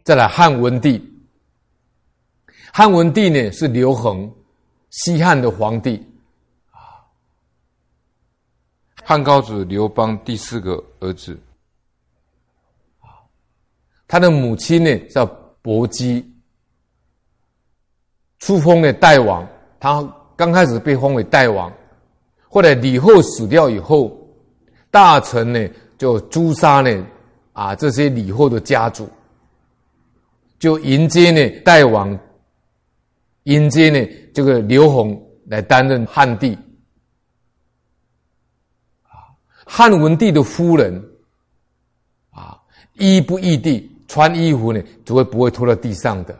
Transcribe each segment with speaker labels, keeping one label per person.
Speaker 1: 再来汉文帝。汉文帝呢是刘恒，西汉的皇帝。
Speaker 2: 汉高祖刘邦第4个儿子。
Speaker 1: 他的母亲呢叫薄姬，初封呢代王。他刚开始被封为代王，后来李后死掉以后，大臣呢就诛杀呢这些李后的家族，就迎接呢代王，迎接呢这个刘宏来担任汉帝。汉文帝的夫人衣不易地，穿衣服呢不会拖到地上的，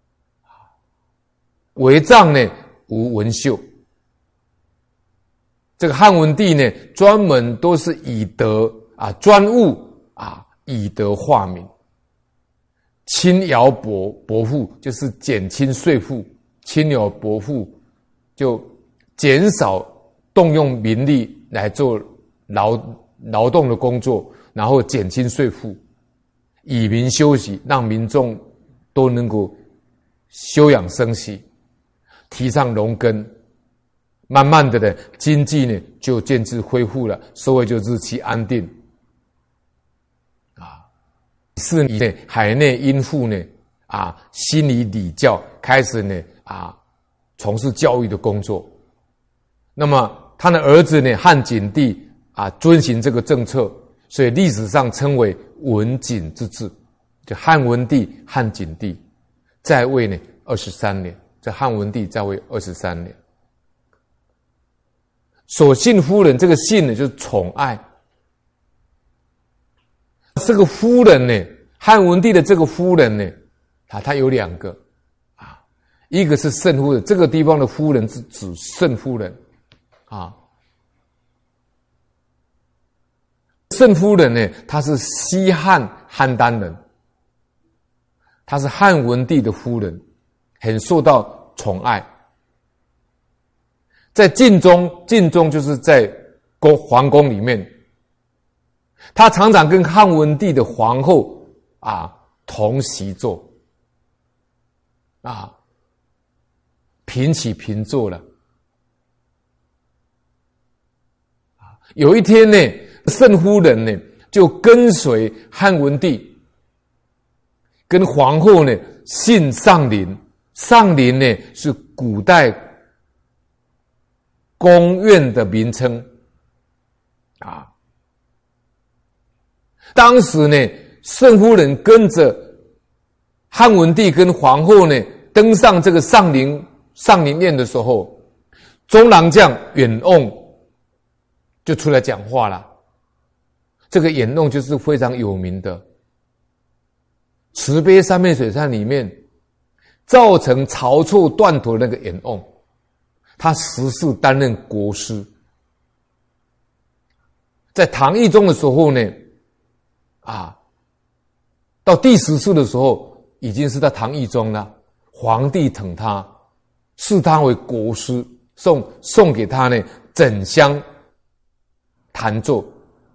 Speaker 1: 帷帐呢无纹绣。这个汉文帝呢专门都是以德专务以德化民。轻徭薄赋，就是减轻税赋，轻徭薄赋就减少动用民力来做劳动的工作，然后减轻税赋，以民休息，让民众都能够休养生息，提倡农耕，慢慢的呢，经济呢就渐次恢复了，社会就日趋安定。是呢，海内殷户呢心理礼教，开始呢从事教育的工作。那么他的儿子呢汉景帝遵循这个政策，所以历史上称为文景之治，就汉文帝、汉景帝在位呢23年，这汉文帝在位23年。所幸夫人，这个幸呢就是宠爱。这个夫人呢，汉文帝的这个夫人呢，他有2个一个是慎夫人，这个地方的夫人是指慎夫人慎夫人呢，她是西汉邯郸人，她是汉文帝的夫人，很受到宠爱。在晋中就是在皇宫里面，她常常跟汉文帝的皇后同席坐平起平坐了。有一天呢，慎夫人呢就跟随汉文帝跟皇后呢信上林。上林呢是古代宫苑的名称当时呢，慎夫人跟着汉文帝跟皇后呢登上这个上林苑的时候，中郎将远翁就出来讲话了。这个远翁就是非常有名的慈悲三昧水忏里面造成晁错断头的那个远翁，他实是担任国师。在唐懿宗的时候呢到第10次的时候已经是在唐懿宗了，皇帝疼他，视他为国师，送给他呢整香弹奏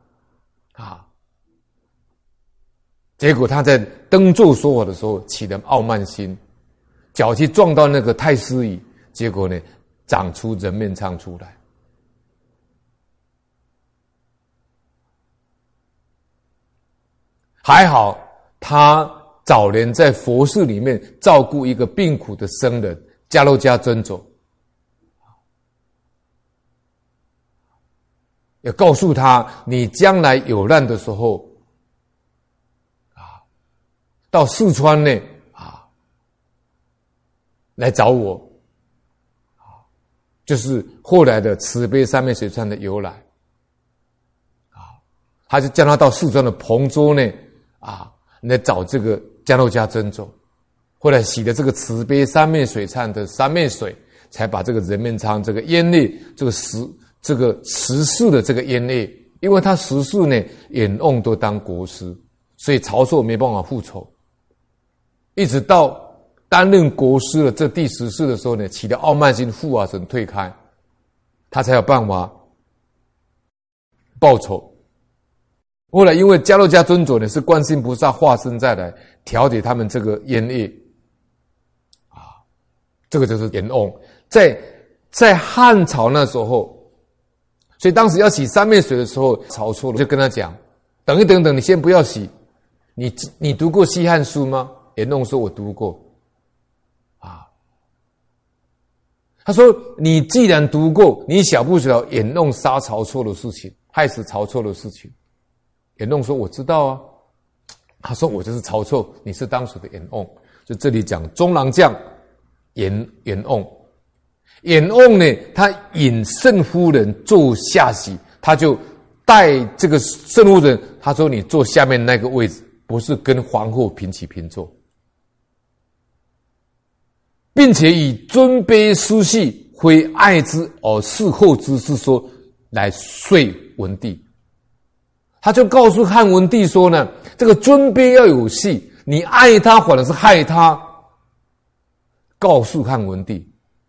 Speaker 1: 结果他在登座说法的时候起了傲慢心，脚去撞到那个太师椅，结果呢长出人面疮出来。还好他早年在佛寺里面照顾一个病苦的僧人迦楼迦尊者，也告诉他你将来有难的时候到四川呢来找我就是后来的慈悲三昧水忏的由来他就叫他到四川的彭州呢来找这个迦楼迦尊者，后来洗了这个慈悲三昧水忏的三昧水，才把这个人面疮这个咽裂这个十世的这个咽裂，因为他十世呢远翁都当国师，所以晁错没办法复仇，一直到担任国师了这第10世的时候呢，起了傲慢心，负瓦神退开，他才有办法报仇。 后来因为迦洛迦尊者呢是观世音菩萨化身再来调节他们这个冤业啊，这个就是阎翁。在汉朝那时候，所以当时要洗三昧水的时候，曹错了就跟他讲：等一等，你先不要洗。你读过《西汉书》吗？阎翁说：我读过。啊，他说：你既然读过，你晓不晓得阎翁杀曹错的事情，害死曹错的事情？阎翁说：我知道啊。他说：我就是曹错，你是当时的阎翁。就这里讲中郎将阎翁。阎翁呢，他引圣夫人坐下席，他就带这个圣夫人，他说：你坐下面那个位置，不是跟皇后平起平坐，并且以尊卑私系非爱之而事后之事说来说文帝。他就告诉汉文帝说呢，这个尊卑要有系，你爱他反而是害他。告诉汉文帝。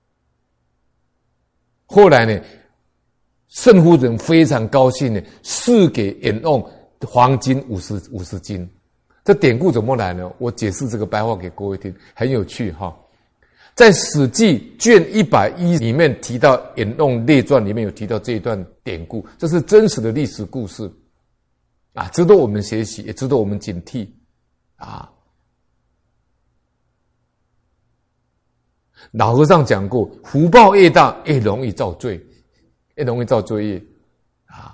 Speaker 1: 后来呢，圣夫人非常高兴呢，赐给阎翁黄金50斤。这典故怎么来呢？我解释这个白话给各位听，很有趣哈。在《史记》卷110里面提到《阎翁列传》里面有提到这一段典故，这是真实的历史故事啊，值得我们学习，也值得我们警惕啊。老和尚讲过，福报越大，越容易造罪，越容易造罪业啊。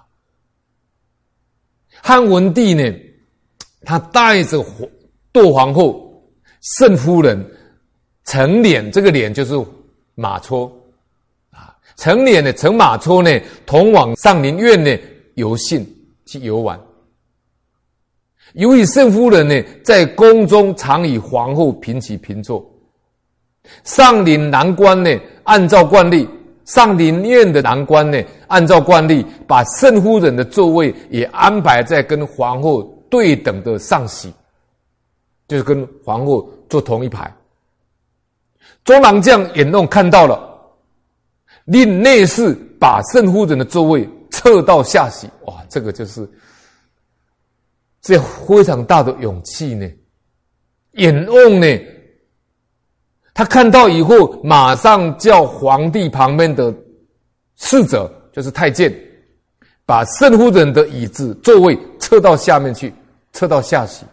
Speaker 1: 汉文帝呢，他带着窦皇后、圣夫人乘辇，这个辇就是马车啊，乘辇呢，乘马车呢，同往上林苑呢游幸去游玩。由于圣夫人呢，在宫中常与皇后平起平坐。上林南关呢，按照惯例，上林苑的南关呢，按照惯例，把圣夫人的座位也安排在跟皇后对等的上席，就是跟皇后坐同一排。中郎将阎翁看到了，令内侍把圣夫人的座位撤到下席。哇，这个就是这非常大的勇气呢。阎翁呢，他看到以后，马上叫皇帝旁边的侍者，就是太监，把圣夫人的椅子座位撤到下面去，撤到下席。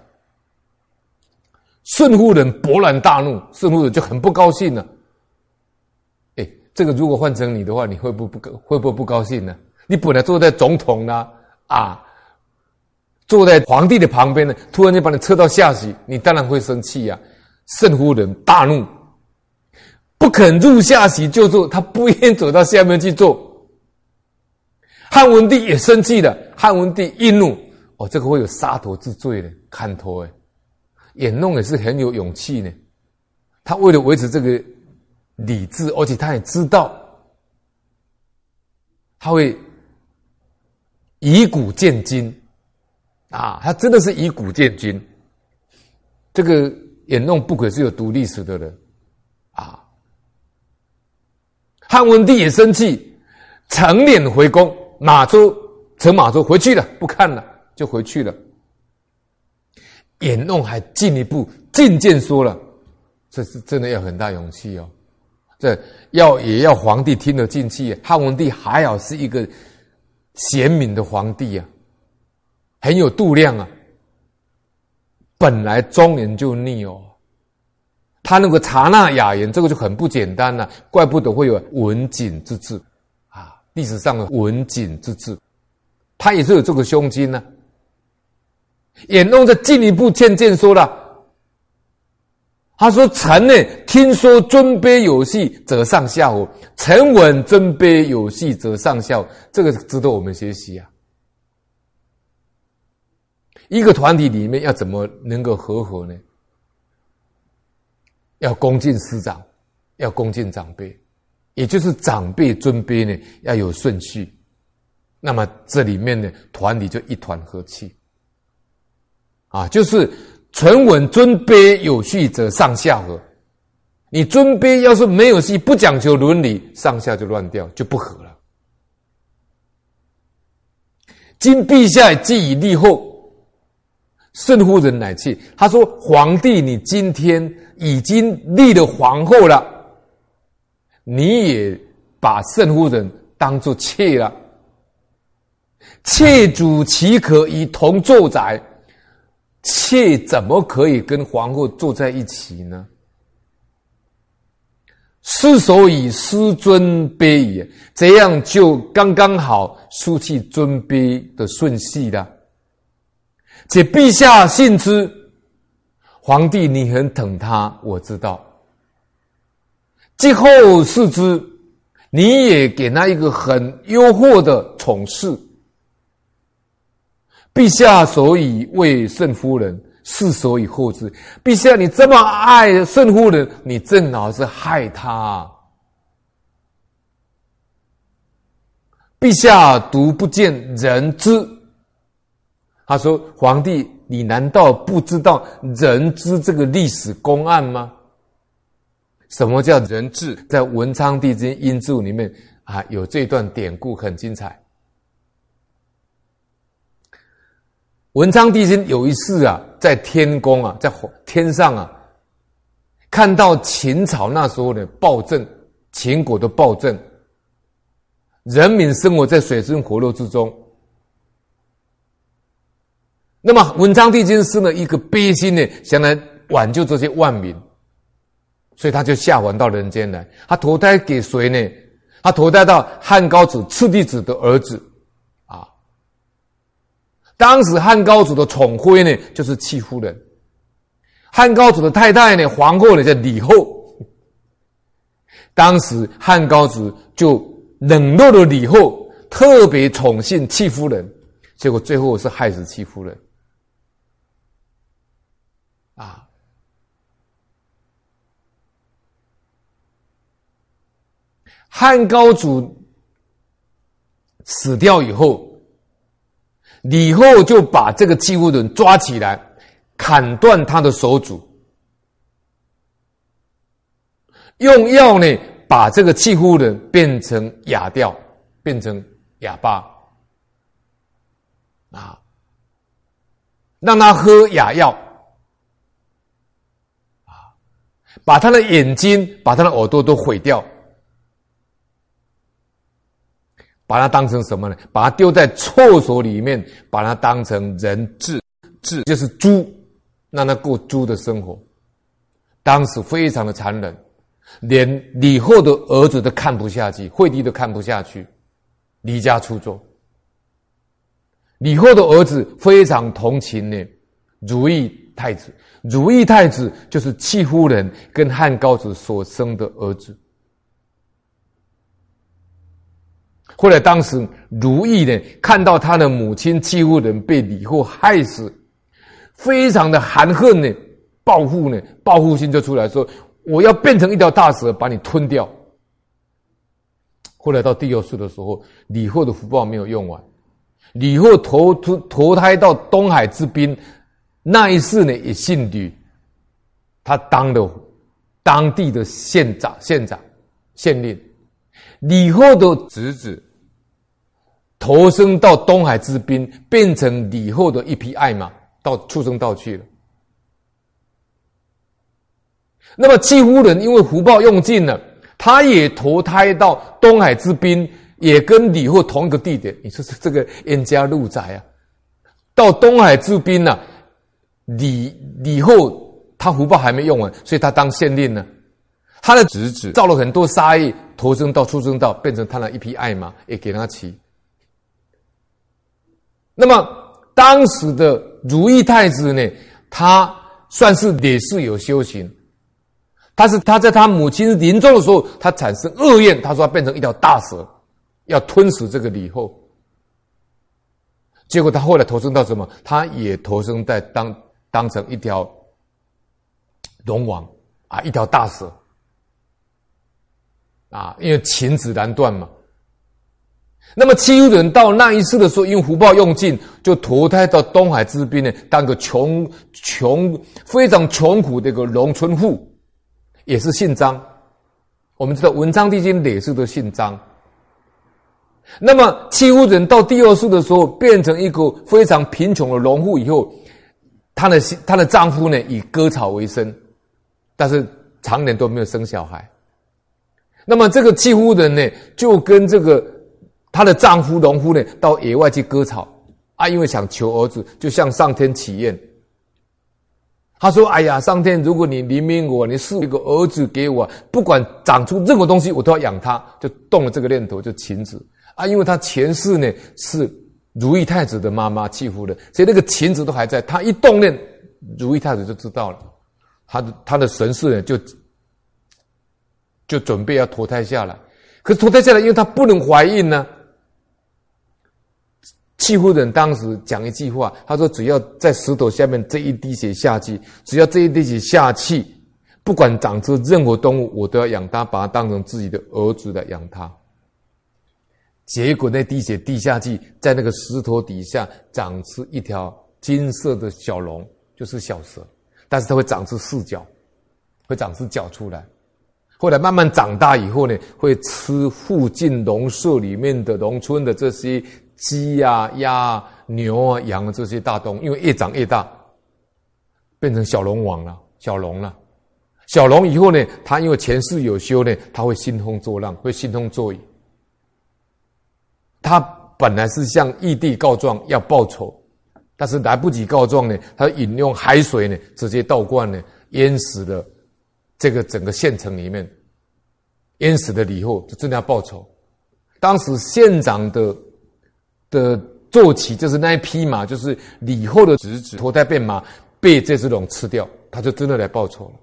Speaker 1: 圣夫人勃然大怒，圣夫人就很不高兴了。这个如果换成你的话，你会不会不高兴呢？你本来坐在总统呢，坐在皇帝的旁边呢，突然间把你撤到下席，你当然会生气呀。圣夫人大怒，不肯入下席就坐，他不愿意走到下面去坐。汉文帝也生气了，汉文帝一怒，这个会有杀头之罪的，砍头。阎翁也是很有勇气呢，他为了维持这个理智，而且他也知道他会以古鉴今他真的是以古鉴今。这个阎翁不愧是有读历史的人汉文帝也生气，乘辇回宫，乘马车回去了，不看了，就回去了。阎翁还进一步进谏说了，这是真的要很大勇气这也要皇帝听得进去。汉文帝还好是一个贤明的皇帝很有度量本来忠言就逆他那个察纳雅言，这个就很不简单了，怪不得会有文景之治历史上的文景之治，他也是有这个胸襟呢。阎翁再进一步劝谏说了，他说：“臣呢，听说尊卑有序，则上下乎？臣闻尊卑有序，则上下乎。”这个值得我们学习一个团体里面要怎么能够和合呢？要恭敬师长，要恭敬长辈，也就是长辈尊卑呢要有顺序。那么这里面呢，团体就一团和气就是唇吻尊卑有序，则上下合。你尊卑要是没有序，不讲求伦理，上下就乱掉，就不合了。 今陛下既已立后，慎夫人乃妾。他说：“皇帝，你今天已经立了皇后了，你也把慎夫人当作妾了。妾主岂可以同坐宅？妾怎么可以跟皇后坐在一起呢？是所以失尊卑也，这样就刚刚好失去尊卑的顺序了。且陛下信之，皇帝你很疼他，我知道。既后视之，你也给他一个很优渥的宠事。陛下所以为慎夫人，是所以后之。陛下，你这么爱慎夫人，你正好是害她。陛下独不见人知。他说：“皇帝，你难道不知道人知这个历史公案吗？”什么叫人治？在文昌帝君英注里面有这段典故，很精彩。文昌帝君有一次在天宫在天上看到秦朝那时候的暴政，秦国的暴政，人民生活在水深火热之中。那么文昌帝君生了一个悲心呢，想来挽救这些万民，所以他就下凡到人间来。他投胎给谁呢？他投胎到汉高祖次弟子的儿子当时汉高祖的宠妃呢，就是戚夫人。汉高祖的太太呢，皇后呢叫李后。当时汉高祖就冷落了李后，特别宠幸戚夫人，结果最后是害死戚夫人。汉高祖死掉以后，李后就把这个戚夫人抓起来，砍断他的手指，用药呢把这个戚夫人变成哑掉，变成哑巴让他喝哑药把他的眼睛、把他的耳朵都毁掉，把它当成什么呢？把它丢在厕所里面，把它当成人质，就是猪，让他过猪的生活。当时非常的残忍，连李后的儿子都看不下去，惠帝都看不下去，离家出走。李后的儿子非常同情呢如意太子，如意太子就是戚夫人跟汉高祖所生的儿子。后来当时如意呢看到他的母亲戚夫人被李后害死，非常的含恨呢，报复心就出来说，我要变成一条大蛇把你吞掉。后来到第六世的时候，李后的福报没有用完，李后投胎到东海之滨，那一世呢也姓吕，他当了当地的县令。李后的侄子投生到东海之滨，变成李后的一匹爱马，到畜生道去了。那么戚夫人因为福报用尽了，她也投胎到东海之滨，也跟李后同一个地点。你说这个冤家路窄到东海之滨李后他福报还没用完，所以他当县令呢。他的侄子造了很多杀业，投生到畜生道，变成他的一匹爱马，也给他骑。那么当时的如意太子呢，他算是也是有修行，但是他在他母亲临终的时候，他产生恶愿，他说他变成一条大蛇，要吞噬这个李后。结果他后来投生到什么？他也投生在当成一条龙王一条大蛇因为情子难断嘛。那么戚夫人到那一世的时候，因为福报用尽，就投胎到东海之滨呢，当个非常穷苦的一个农村妇，也是姓张。我们知道文昌帝君也是都姓张那么戚夫人到第二世的时候，变成一个非常贫穷的农妇以后，她的丈夫呢以割草为生，但是常年都没有生小孩。那么这个戚夫人呢，就跟这个她的丈夫农夫呢，到野外去割草啊，因为想求儿子，就向上天祈愿。他说：“哎呀，上天，如果你怜悯我，你赐一个儿子给我，不管长出任何东西，我都要养他。”就动了这个念头，就晴子啊，因为他前世呢是如意太子的妈妈戚夫人，所以那个晴子都还在。他一动念，如意太子就知道了，他的神识呢就准备要脱胎下来。可是脱胎下来，因为他不能怀孕呢。戚夫人当时讲一句话，他说：“只要在石头下面这一滴血下去，只要这一滴血下去，不管长出任何动物，我都要养它，把它当成自己的儿子来养它。”结果那滴血滴下去，在那个石头底下长出一条金色的小龙，就是小蛇，但是它会长出4角，会长出角出来。后来慢慢长大以后呢，会吃附近农舍里面的农村的这些鸡啊、鸭啊、牛啊、羊啊这些大动物，因为越长越大，变成小龙王了，小龙了。小龙以后呢，他因为前世有修呢，他会兴风作浪，会兴风作雨。他本来是向义帝告状要报仇，但是来不及告状呢，他引用海水呢，直接倒灌呢，淹死了这个整个县城里面，淹死了李后，就真的要报仇。当时县长的坐骑就是那一匹马，就是李后的侄子脱胎变马，被这只龙吃掉，他就真的来报仇了。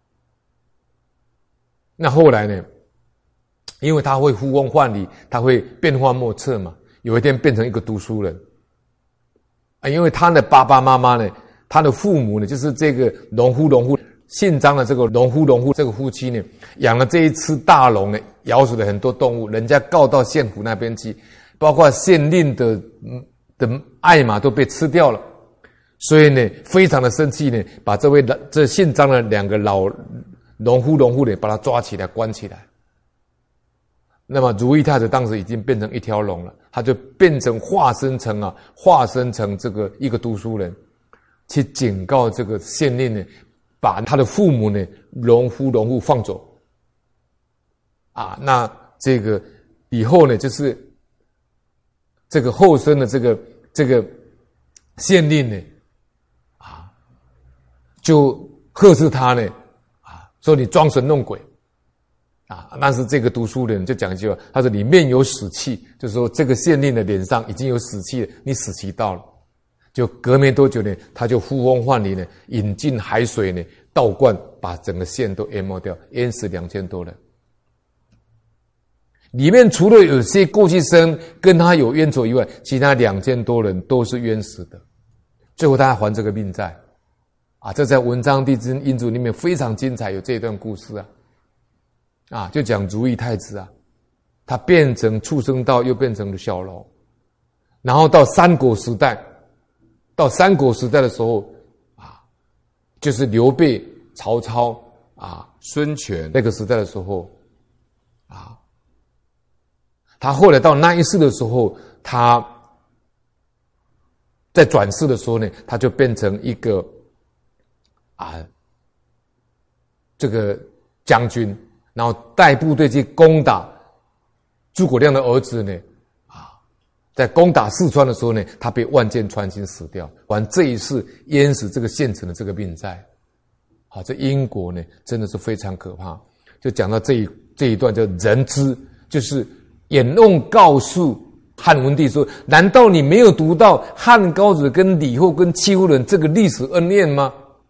Speaker 1: 那后来呢？因为他会呼风唤雨，他会变化莫测嘛。有一天变成一个读书人啊，因为他的爸爸妈妈呢，他的父母呢，就是这个农夫姓张的这个农夫这个夫妻呢，养了这一只大龙呢，咬死了很多动物，人家告到县府那边去，包括县令的爱马都被吃掉了，所以呢，非常的生气呢，把这姓张的2个老农夫呢，把他抓起来关起来。那么如意太子当时已经变成一条龙了，他就变成化身成这个一个读书人，去警告这个县令呢，把他的父母呢农夫放走啊。那这个以后呢，就是这个后生的这个县令呢啊，就呵斥他呢啊，说你装神弄鬼。啊！但是这个读书人就讲一句话，他说：“你面有死气，就是说这个县令的脸上已经有死气了，你死期到了。”就隔没多久呢，他就呼风唤雨呢，引进海水呢，倒灌，把整个县都淹没掉，淹死2000多人。里面除了有些过去生跟他有冤仇以外，其他2000多人都是冤死的。最后他还这个命债啊！这在《文章帝之英祖》里面非常精彩，有这一段故事啊，就讲如意太子啊，他变成畜生道，又变成了小龙，然后到三国时代的时候啊，就是刘备、曹操啊、
Speaker 2: 孙权
Speaker 1: 那个时代的时候啊，他后来到那一世的时候，他在转世的时候呢，他就变成一个这个将军。然后带部队去攻打诸葛亮的儿子呢，在攻打四川的时候呢，他被万箭穿心死掉。完这一次淹死这个县城的这个命债，这因果呢真的是非常可怕。就讲到这一段叫人知，就是演弄告诉汉文帝说：难道你没有读到汉高祖跟李后跟戚夫人这个历史恩怨吗？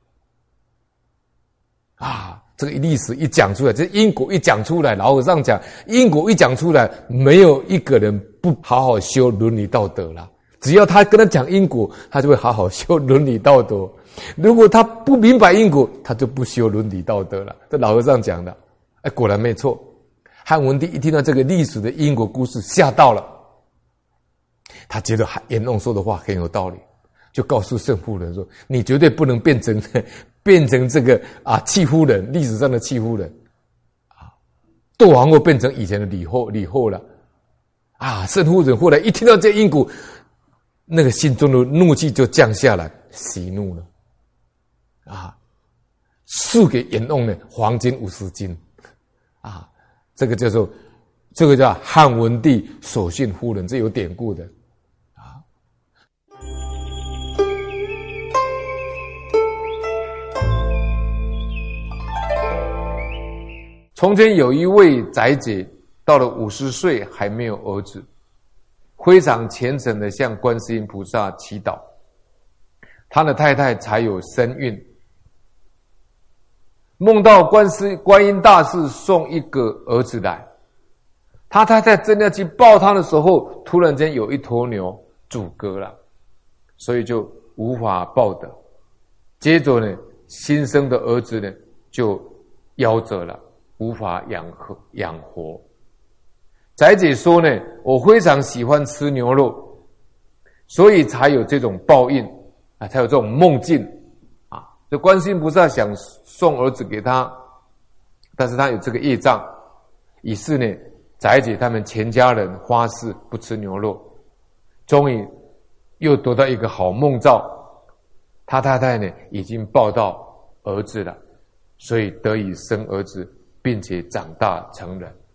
Speaker 1: 这个历史一讲出来，这因果一讲出来，老和尚讲因果一讲出来，没有一个人不好好修伦理道德啦。只要他跟他讲因果，他就会好好修伦理道德。如果他不明白因果，他就不修伦理道德了。这老和尚讲的，果然没错。汉文帝一听到这个历史的因果故事，吓到了，他觉得严弄说的话很有道理，就告诉圣夫人说：你绝对不能变成这个戚夫人，历史上的戚夫人窦皇后变成以前的李后了圣夫人后来一听到这因果，那个心中的怒气就降下来，息怒了，赐给阎王呢黄金50斤，这个叫汉文帝所训夫人，这有典故的。从前有一位宅姐，到了50岁还没有儿子，非常虔诚的向观世音菩萨祈祷，他的太太才有身孕。梦到观音大士送一个儿子来，他太太正要去抱他的时候，突然间有一头牛阻隔了，所以就无法抱得。接着呢，新生的儿子呢就夭折了，无法养活。宅姐说呢，我非常喜欢吃牛肉，所以才有这种报应才有这种梦境就观世音菩萨想送儿子给他，但是他有这个业障，于是呢，宅姐他们全家人发誓不吃牛肉，终于又得到一个好梦兆，他太太呢已经抱到儿子了，所以得以生儿子，并且长大成人。